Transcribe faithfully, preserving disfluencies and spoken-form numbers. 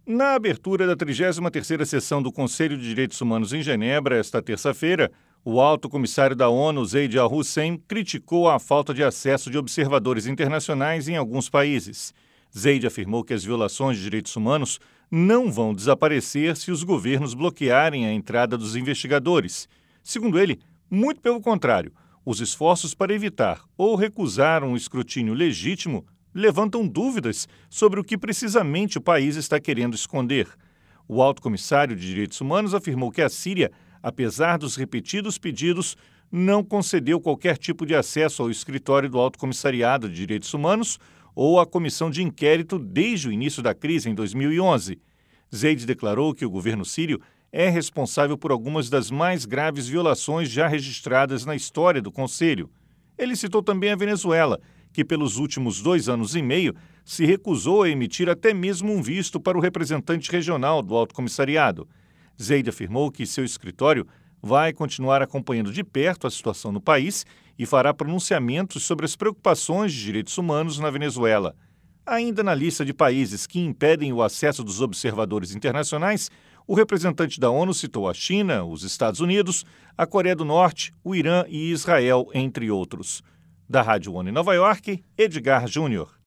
Na abertura da trigésima terceira sessão do Conselho de Direitos Humanos em Genebra, esta terça-feira, o alto comissário da ONU, Zeid al-Hussein, criticou a falta de acesso de observadores internacionais em alguns países. Zeid afirmou que as violações de direitos humanos não vão desaparecer se os governos bloquearem a entrada dos investigadores. Segundo ele, muito pelo contrário, os esforços para evitar ou recusar um escrutínio legítimo levantam dúvidas sobre o que precisamente o país está querendo esconder. O alto comissário de Direitos Humanos afirmou que a Síria, apesar dos repetidos pedidos, não concedeu qualquer tipo de acesso ao escritório do Alto Comissariado de Direitos Humanos ou à comissão de inquérito desde o início da crise em dois mil e onze. Zeid declarou que o governo sírio é responsável por algumas das mais graves violações já registradas na história do Conselho. Ele citou também a Venezuela, que pelos últimos dois anos e meio se recusou a emitir até mesmo um visto para o representante regional do Alto Comissariado. Zeid afirmou que seu escritório vai continuar acompanhando de perto a situação no país e fará pronunciamentos sobre as preocupações de direitos humanos na Venezuela. Ainda na lista de países que impedem o acesso dos observadores internacionais, o representante da ONU citou a China, os Estados Unidos, a Coreia do Norte, o Irã e Israel, entre outros. Da Rádio ONU em Nova York, Edgar Júnior.